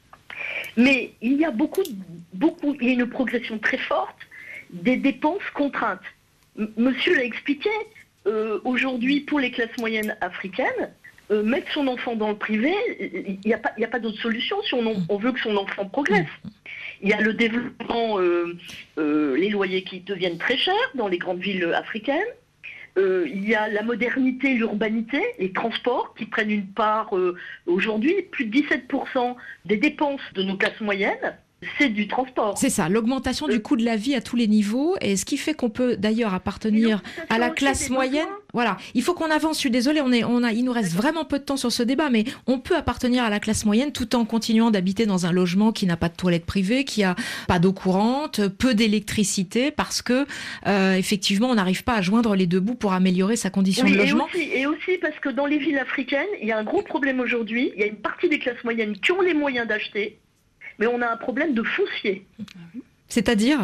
Mais il y a beaucoup, beaucoup, il y a une progression très forte des dépenses contraintes. M- Monsieur l'a expliqué, euh, aujourd'hui pour les classes moyennes africaines, euh, mettre son enfant dans le privé, il n'y a pas, il n'y a pas d'autre solution si on, on veut que son enfant progresse. Il y a le développement, euh, euh, les loyers qui deviennent très chers dans les grandes villes africaines. Euh, il y a la modernité, l'urbanité, les transports qui prennent une part euh, aujourd'hui. Plus de dix-sept pour cent des dépenses de nos classes moyennes, c'est du transport. C'est ça, l'augmentation euh, du coût de la vie à tous les niveaux, et ce qui fait qu'on peut d'ailleurs appartenir à la classe moyenne. Voilà, il faut qu'on avance. Je suis désolée, on est, on a, il nous reste vraiment peu de temps sur ce débat, mais on peut appartenir à la classe moyenne tout en continuant d'habiter dans un logement qui n'a pas de toilette privée, qui a pas d'eau courante, peu d'électricité, parce que euh, effectivement, on n'arrive pas à joindre les deux bouts pour améliorer sa condition oui, de logement. Et aussi, et aussi parce que dans les villes africaines, il y a un gros problème aujourd'hui. Il y a une partie des classes moyennes qui ont les moyens d'acheter, mais on a un problème de foncier. C'est-à-dire ?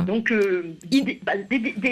Donc, euh, il n'y bah,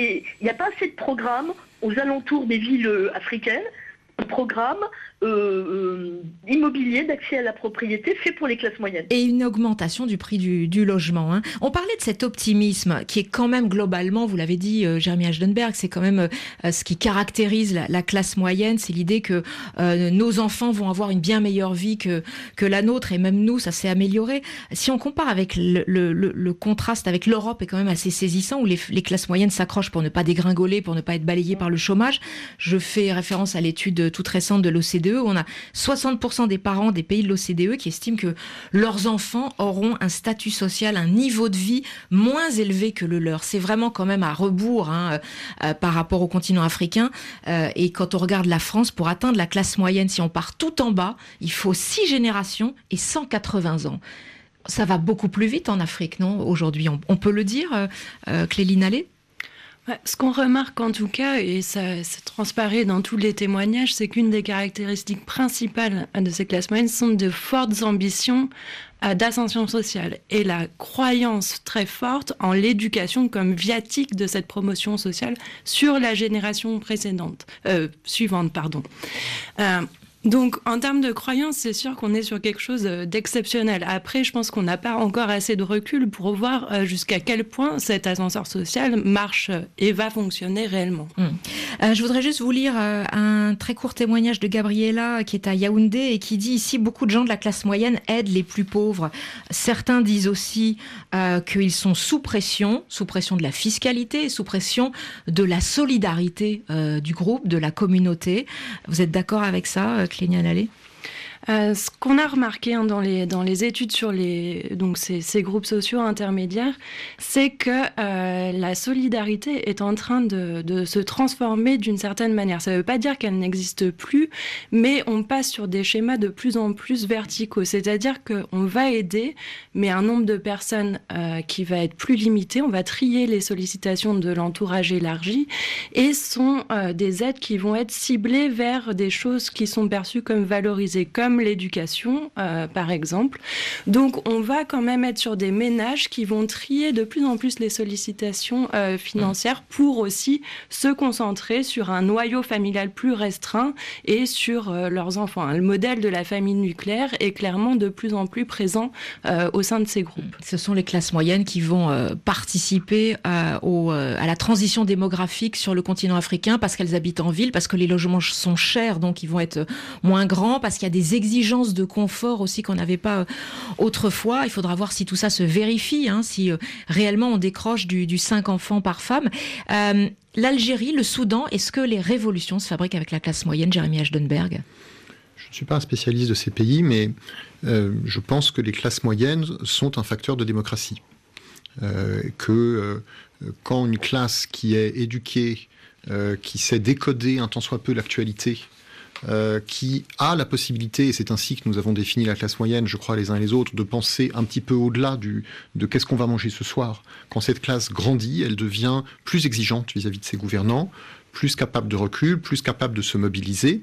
a pas assez de programmes aux alentours des villes africaines, un programme euh, euh, immobilier d'accès à la propriété fait pour les classes moyennes. Et une augmentation du prix du, du logement. Hein. On parlait de cet optimisme qui est quand même globalement, vous l'avez dit, euh, Jeremy Achdenberg, c'est quand même euh, ce qui caractérise la, la classe moyenne, c'est l'idée que euh, nos enfants vont avoir une bien meilleure vie que, que la nôtre, et même nous, ça s'est amélioré. Si on compare avec le, le, le, le contraste avec l'Europe est quand même assez saisissant, où les, les classes moyennes s'accrochent pour ne pas dégringoler, pour ne pas être balayées par le chômage. Je fais référence à l'étude toute récente de l'O C D E, où on a soixante pour cent des parents des pays de l'O C D E qui estiment que leurs enfants auront un statut social, un niveau de vie moins élevé que le leur. C'est vraiment quand même à rebours hein, euh, par rapport au continent africain. Euh, et quand on regarde la France, pour atteindre la classe moyenne, si on part tout en bas, il faut six générations et cent quatre-vingts ans. Ça va beaucoup plus vite en Afrique, non ? Aujourd'hui, on, on peut le dire, euh, euh, Cléline Allais ? Ce qu'on remarque en tout cas, et ça, ça transparaît dans tous les témoignages, c'est qu'une des caractéristiques principales de ces classes moyennes sont de fortes ambitions d'ascension sociale et la croyance très forte en l'éducation comme viatique de cette promotion sociale sur la génération précédente, euh, suivante, pardon. Euh, Donc, en termes de croyance, c'est sûr qu'on est sur quelque chose d'exceptionnel. Après, je pense qu'on n'a pas encore assez de recul pour voir jusqu'à quel point cet ascenseur social marche et va fonctionner réellement. Mmh. Euh, je voudrais juste vous lire euh, un très court témoignage de Gabriela qui est à Yaoundé et qui dit ici, beaucoup de gens de la classe moyenne aident les plus pauvres. Certains disent aussi euh, qu'ils sont sous pression, sous pression de la fiscalité et sous pression de la solidarité euh, du groupe, de la communauté. Vous êtes d'accord avec ça, Clénia Allais ? Euh, ce qu'on a remarqué hein, dans, les, dans les études sur les, donc ces, ces groupes sociaux intermédiaires, c'est que euh, la solidarité est en train de, de se transformer d'une certaine manière. Ça ne veut pas dire qu'elle n'existe plus, mais on passe sur des schémas de plus en plus verticaux. C'est-à-dire qu'on va aider, mais un nombre de personnes euh, qui va être plus limité. On va trier les sollicitations de l'entourage élargi et sont euh, des aides qui vont être ciblées vers des choses qui sont perçues comme valorisées, comme l'éducation, euh, par exemple. Donc, on va quand même être sur des ménages qui vont trier de plus en plus les sollicitations euh, financières pour aussi se concentrer sur un noyau familial plus restreint et sur euh, leurs enfants. Le modèle de la famille nucléaire est clairement de plus en plus présent euh, au sein de ces groupes. Ce sont les classes moyennes qui vont euh, participer euh, au, euh, à la transition démographique sur le continent africain parce qu'elles habitent en ville, parce que les logements sont chers, donc ils vont être moins grands, parce qu'il y a des exigences de confort aussi qu'on n'avait pas euh, autrefois. Il faudra voir si tout ça se vérifie, hein, si euh, réellement on décroche du, du cinq enfants par femme. Euh, L'Algérie, le Soudan, est-ce que les révolutions se fabriquent avec la classe moyenne, Jérémy Ashdenberg ? Je ne suis pas un spécialiste de ces pays, mais euh, je pense que les classes moyennes sont un facteur de démocratie. Euh, que euh, quand une classe qui est éduquée, euh, qui sait décoder un tant soit peu l'actualité, euh, qui a la possibilité, et c'est ainsi que nous avons défini la classe moyenne, je crois les uns et les autres, de penser un petit peu au-delà du, de qu'est-ce qu'on va manger ce soir. Quand cette classe grandit, elle devient plus exigeante vis-à-vis de ses gouvernants, plus capable de recul, plus capable de se mobiliser.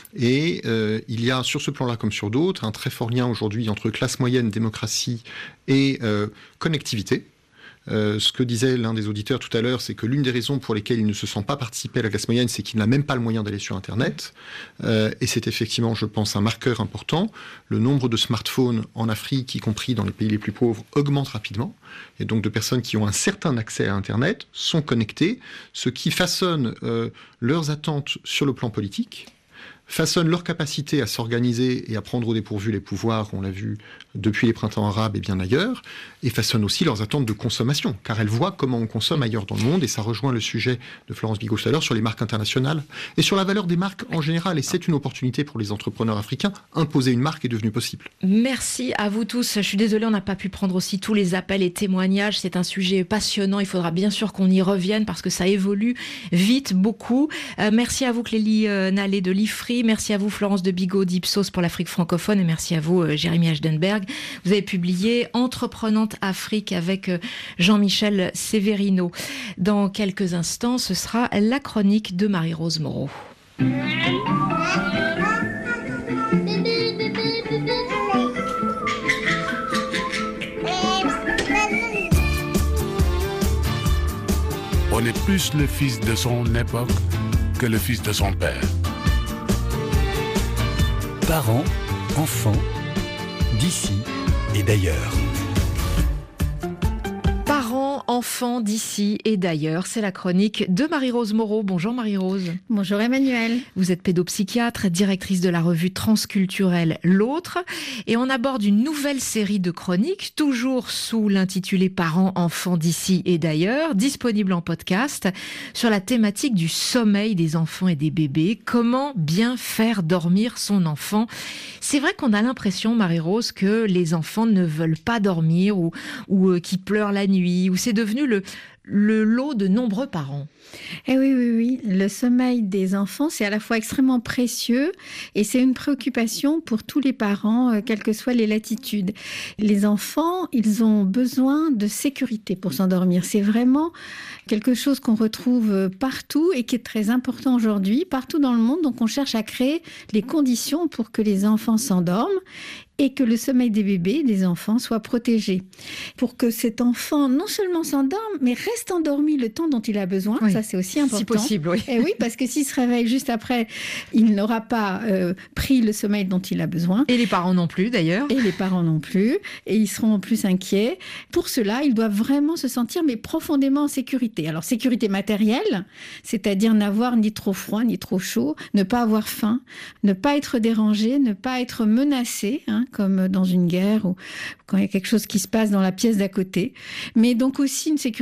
Et euh, il y a sur ce plan-là comme sur d'autres un très fort lien aujourd'hui entre classe moyenne, démocratie et euh, connectivité. Euh, ce que disait l'un des auditeurs tout à l'heure, c'est que l'une des raisons pour lesquelles il ne se sent pas participer à la classe moyenne, c'est qu'il n'a même pas le moyen d'aller sur Internet. Euh, et c'est effectivement, je pense, un marqueur important. Le nombre de smartphones en Afrique, y compris dans les pays les plus pauvres, augmente rapidement. Et donc de personnes qui ont un certain accès à Internet sont connectées, ce qui façonne euh, leurs attentes sur le plan politique, façonne leur capacité à s'organiser et à prendre au dépourvu les pouvoirs, on l'a vu depuis les printemps arabes et bien ailleurs, et façonne aussi leurs attentes de consommation, car elles voient comment on consomme ailleurs dans le monde, et ça rejoint le sujet de Florence Bigot tout à l'heure sur les marques internationales, et sur la valeur des marques en général, et c'est une opportunité pour les entrepreneurs africains, imposer une marque est devenu possible. Merci à vous tous, je suis désolée, on n'a pas pu prendre aussi tous les appels et témoignages, c'est un sujet passionnant, il faudra bien sûr qu'on y revienne, parce que ça évolue vite, beaucoup. Euh, merci à vous Clélie euh, Nallet de l'I F R I, merci à vous Florence de Bigot d'Ipsos pour l'Afrique francophone, et merci à vous euh, Jérémy Ashdenberg. Vous avez publié Entreprenante Afrique avec euh, Jean-Michel Severino. Dans quelques instants, ce sera la chronique de Marie-Rose Moreau. On est plus le fils de son époque que le fils de son père. Parents, enfants, d'ici et d'ailleurs. Parents, enfants d'ici et d'ailleurs, c'est la chronique de Marie-Rose Moreau. Bonjour Marie-Rose. Bonjour Emmanuel. Vous êtes pédopsychiatre, directrice de la revue transculturelle L'Autre, et on aborde une nouvelle série de chroniques, toujours sous l'intitulé Parents, enfants d'ici et d'ailleurs, disponible en podcast, sur la thématique du sommeil des enfants et des bébés. Comment bien faire dormir son enfant? C'est vrai qu'on a l'impression, Marie-Rose, que les enfants ne veulent pas dormir ou, ou euh, qu'ils pleurent la nuit, ou c'est devenu le, le lot de nombreux parents. Eh oui, oui, oui. Le sommeil des enfants, c'est à la fois extrêmement précieux et c'est une préoccupation pour tous les parents, euh, quelles que soient les latitudes. Les enfants, ils ont besoin de sécurité pour s'endormir. C'est vraiment quelque chose qu'on retrouve partout et qui est très important aujourd'hui, partout dans le monde. Donc, on cherche à créer les conditions pour que les enfants s'endorment et que le sommeil des bébés, des enfants, soit protégé. Pour que cet enfant non seulement s'endorme, mais reste endormi le temps dont il a besoin. Oui. Ça, c'est aussi important. Si possible, oui. Et oui, parce que s'il se réveille juste après, il n'aura pas euh, pris le sommeil dont il a besoin. Et les parents non plus, d'ailleurs. Et les parents non plus. Et ils seront en plus inquiets. Pour cela, ils doivent vraiment se sentir, mais profondément en sécurité. Alors, sécurité matérielle, c'est-à-dire n'avoir ni trop froid, ni trop chaud, ne pas avoir faim, ne pas être dérangé, ne pas être menacé, hein, comme dans une guerre ou quand il y a quelque chose qui se passe dans la pièce d'à côté. Mais donc aussi une sécurité affective.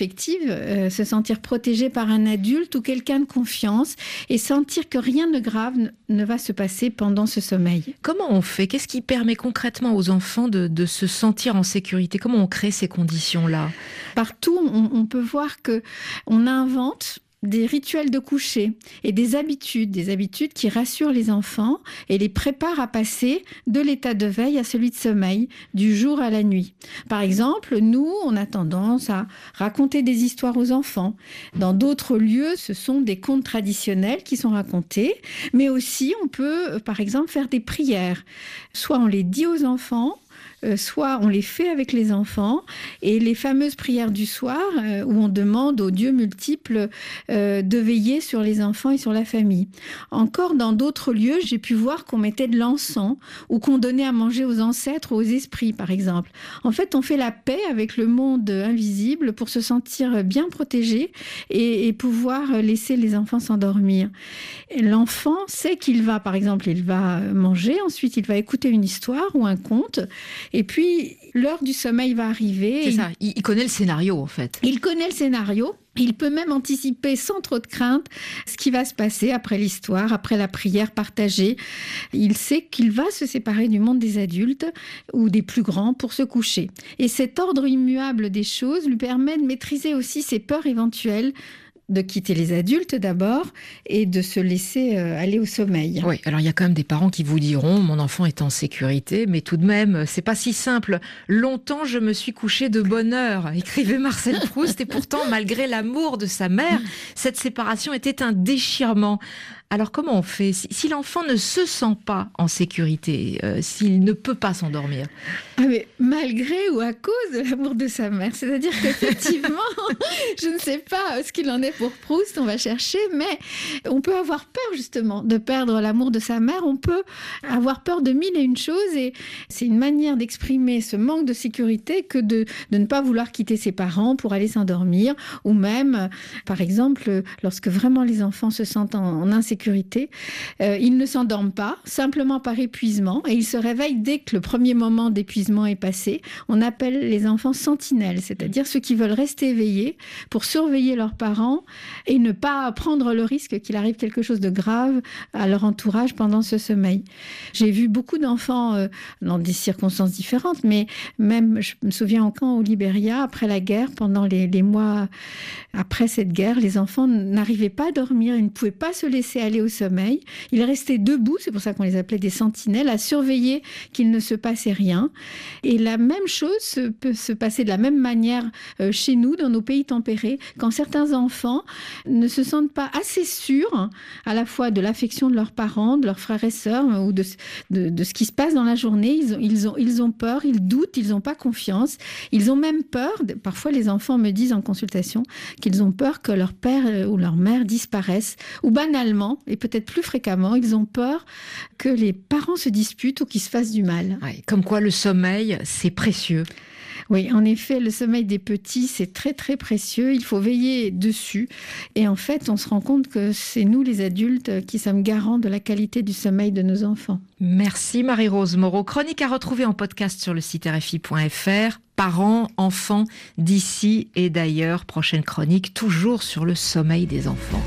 collective, euh, se sentir protégé par un adulte ou quelqu'un de confiance et sentir que rien de grave ne, ne va se passer pendant ce sommeil. Comment on fait ? Qu'est-ce qui permet concrètement aux enfants de, de se sentir en sécurité ? Comment on crée ces conditions-là ? Partout, on, on peut voir que on invente des rituels de coucher et des habitudes, des habitudes qui rassurent les enfants et les préparent à passer de l'état de veille à celui de sommeil, du jour à la nuit. Par exemple, nous, on a tendance à raconter des histoires aux enfants. Dans d'autres lieux, ce sont des contes traditionnels qui sont racontés, mais aussi on peut, par exemple, faire des prières. Soit on les dit aux enfants, Euh, soit on les fait avec les enfants, et les fameuses prières du soir euh, où on demande aux dieux multiples euh, de veiller sur les enfants et sur la famille. Encore dans d'autres lieux, j'ai pu voir qu'on mettait de l'encens ou qu'on donnait à manger aux ancêtres ou aux esprits, par exemple. En fait, on fait la paix avec le monde invisible pour se sentir bien protégé et, et pouvoir laisser les enfants s'endormir. Et l'enfant sait qu'il va, par exemple, il va manger, ensuite il va écouter une histoire ou un conte. Et puis, l'heure du sommeil va arriver. C'est ça, il, il connaît le scénario en fait. Il connaît le scénario. Il peut même anticiper sans trop de crainte ce qui va se passer après l'histoire, après la prière partagée. Il sait qu'il va se séparer du monde des adultes ou des plus grands pour se coucher. Et cet ordre immuable des choses lui permet de maîtriser aussi ses peurs éventuelles, de quitter les adultes d'abord et de se laisser aller au sommeil. Oui, alors il y a quand même des parents qui vous diront « mon enfant est en sécurité », mais tout de même, c'est pas si simple. « Longtemps, je me suis couché de bonne heure », écrivait Marcel Proust, et pourtant, malgré l'amour de sa mère, cette séparation était un déchirement. Alors comment on fait si, si l'enfant ne se sent pas en sécurité, euh, s'il ne peut pas s'endormir ? Ah mais malgré ou à cause de l'amour de sa mère. C'est-à-dire qu'effectivement, je ne sais pas ce qu'il en est pour Proust, on va chercher, mais on peut avoir peur justement de perdre l'amour de sa mère. On peut avoir peur de mille et une choses, et c'est une manière d'exprimer ce manque de sécurité que de, de ne pas vouloir quitter ses parents pour aller s'endormir, ou même, par exemple, lorsque vraiment les enfants se sentent en, en insécurité, Euh, ils ne s'endorment pas, simplement par épuisement, et ils se réveillent dès que le premier moment d'épuisement est passé. On appelle les enfants sentinelles, c'est-à-dire ceux qui veulent rester éveillés pour surveiller leurs parents et ne pas prendre le risque qu'il arrive quelque chose de grave à leur entourage pendant ce sommeil. J'ai vu beaucoup d'enfants euh, dans des circonstances différentes, mais même, je me souviens encore au Libéria, après la guerre, pendant les, les mois après cette guerre, les enfants n'arrivaient pas à dormir, ils ne pouvaient pas se laisser aller au sommeil. Ils restaient debout, c'est pour ça qu'on les appelait des sentinelles, à surveiller qu'il ne se passait rien. Et la même chose peut se passer de la même manière euh, chez nous, dans nos pays tempérés, quand certains enfants ne se sentent pas assez sûrs, hein, à la fois de l'affection de leurs parents, de leurs frères et sœurs, ou de, de, de ce qui se passe dans la journée. Ils ont, ils ont, ils ont peur, ils doutent, ils n'ont pas confiance. Ils ont même peur, parfois les enfants me disent en consultation, qu'ils ont peur que leur père ou leur mère disparaissent, ou banalement, et peut-être plus fréquemment, ils ont peur que les parents se disputent ou qu'ils se fassent du mal. Ouais, comme quoi le sommeil, c'est précieux. Oui, en effet, le sommeil des petits, c'est très très précieux. Il faut veiller dessus. Et en fait, on se rend compte que c'est nous, les adultes, qui sommes garants de la qualité du sommeil de nos enfants. Merci Marie-Rose Moreau. Chronique à retrouver en podcast sur le site R F I point F R. Parents, enfants, d'ici et d'ailleurs. Prochaine chronique, toujours sur le sommeil des enfants.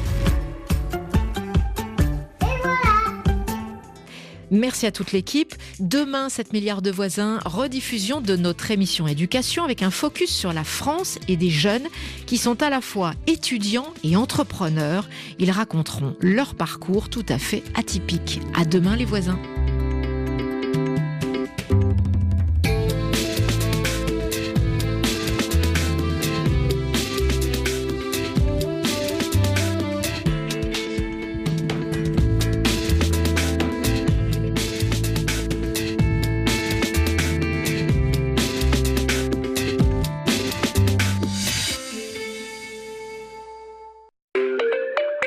Merci à toute l'équipe. Demain, sept milliards de voisins, rediffusion de notre émission éducation avec un focus sur la France et des jeunes qui sont à la fois étudiants et entrepreneurs. Ils raconteront leur parcours tout à fait atypique. À demain les voisins.